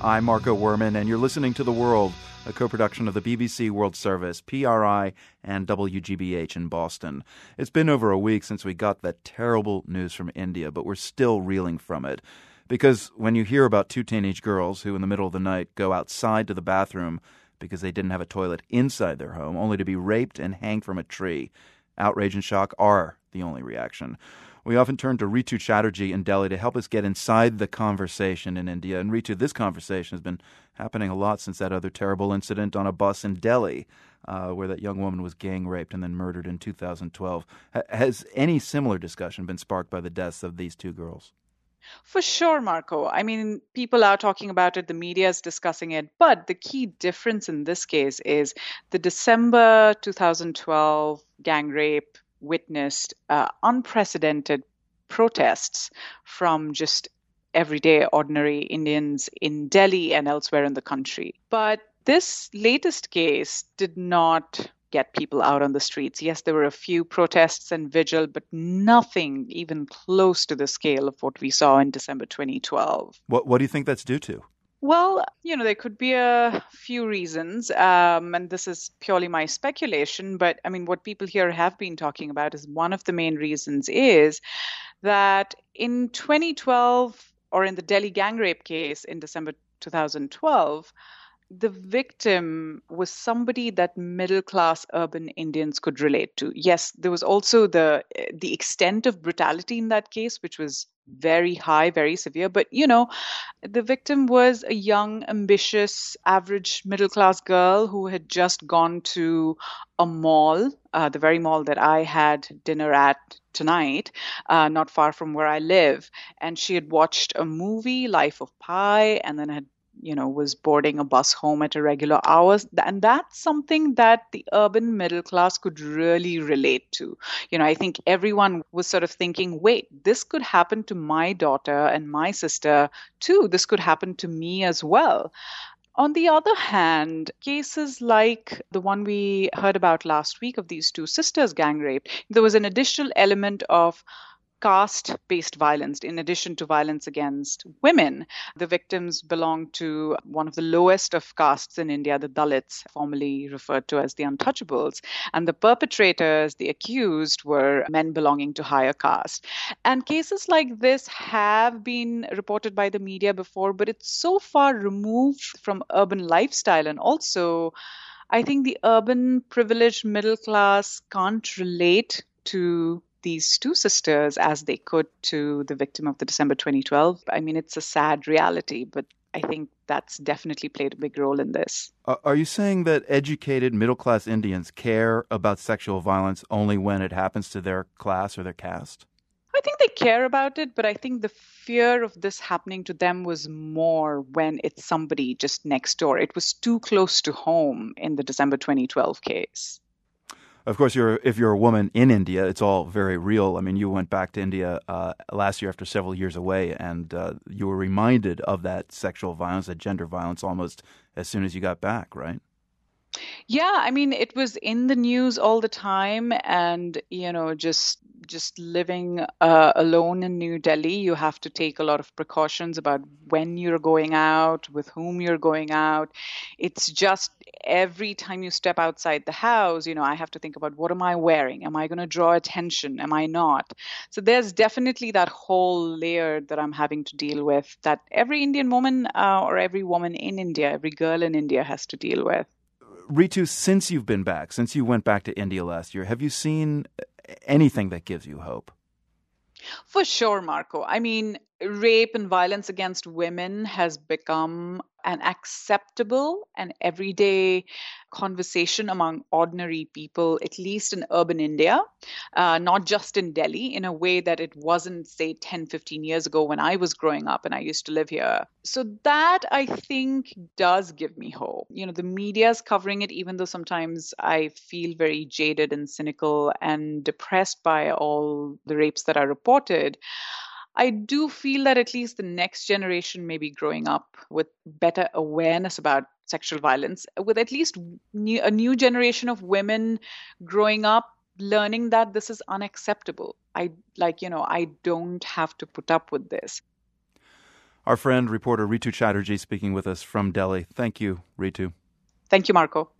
I'm Marco Werman, and you're listening to The World, a co-production of the BBC World Service, PRI, and WGBH in Boston. It's been over a week since we got that terrible news from India, but we're still reeling from it. Because when you hear about two teenage girls who in the middle of the night go outside to the bathroom because they didn't have a toilet inside their home, only to be raped and hanged from a tree, outrage and shock are the only reaction. We often turn to Ritu Chatterjee in Delhi to help us get inside the conversation in India. And Ritu, this conversation has been happening a lot since that other terrible incident on a bus in Delhi, where that young woman was gang raped and then murdered in 2012. Has any similar discussion been sparked by the deaths of these two girls? For sure, Marco. I mean, people are talking about it, the media is discussing it, but the key difference in this case is the December 2012 gang rape witnessed unprecedented protests from just everyday, ordinary Indians in Delhi and elsewhere in the country. But this latest case did not get people out on the streets. Yes, there were a few protests and vigil, but nothing even close to the scale of what we saw in December 2012. What do you think that's due to? Well, there could be a few reasons, and this is purely my speculation, but I mean, what people here have been talking about is one of the main reasons is that in 2012, or in the Delhi gang rape case in December 2012, the victim was somebody that middle-class urban Indians could relate to. Yes, there was also the extent of brutality in that case, which was very high, very severe. But, the victim was a young, ambitious, average middle-class girl who had just gone to a mall, the very mall that I had dinner at tonight, not far from where I live. And she had watched a movie, Life of Pi, and then had was boarding a bus home at irregular hours. And that's something that the urban middle class could really relate to. I think everyone was sort of thinking, wait, this could happen to my daughter and my sister too. This could happen to me as well. On the other hand, cases like the one we heard about last week of these two sisters gang raped, there was an additional element of caste-based violence in addition to violence against women. The victims belonged to one of the lowest of castes in India, the Dalits, formerly referred to as the untouchables. And the perpetrators, the accused, were men belonging to higher caste. And cases like this have been reported by the media before, but it's so far removed from urban lifestyle. And also, I think the urban privileged middle class can't relate to these two sisters as they could to the victim of the December 2012. I mean, it's a sad reality, but I think that's definitely played a big role in this. Are you saying that educated middle-class Indians care about sexual violence only when it happens to their class or their caste? I think they care about it, but I think the fear of this happening to them was more when it's somebody just next door. It was too close to home in the December 2012 case. Of course, if you're a woman in India, it's all very real. I mean, you went back to India last year after several years away, and you were reminded of that sexual violence, that gender violence, almost as soon as you got back, right? Yeah, I mean, it was in the news all the time, and just living alone in New Delhi, you have to take a lot of precautions about when you're going out, with whom you're going out. It's just every time you step outside the house, I have to think about what am I wearing? Am I going to draw attention? Am I not? So there's definitely that whole layer that I'm having to deal with that every Indian woman or every woman in India, every girl in India has to deal with. Ritu, since you've been back, since you went back to India last year, have you seen anything that gives you hope? For sure, Marco. I mean, rape and violence against women has become an acceptable and everyday conversation among ordinary people, at least in urban India, not just in Delhi, in a way that it wasn't, say, 10, 15 years ago when I was growing up and I used to live here. So that, I think, does give me hope. The media is covering it, even though sometimes I feel very jaded and cynical and depressed by all the rapes that are reported. I do feel that at least the next generation may be growing up with better awareness about sexual violence, with at least a new generation of women growing up learning that this is unacceptable. I don't have to put up with this. Our friend, reporter Ritu Chatterjee speaking with us from Delhi. Thank you, Ritu. Thank you, Marco.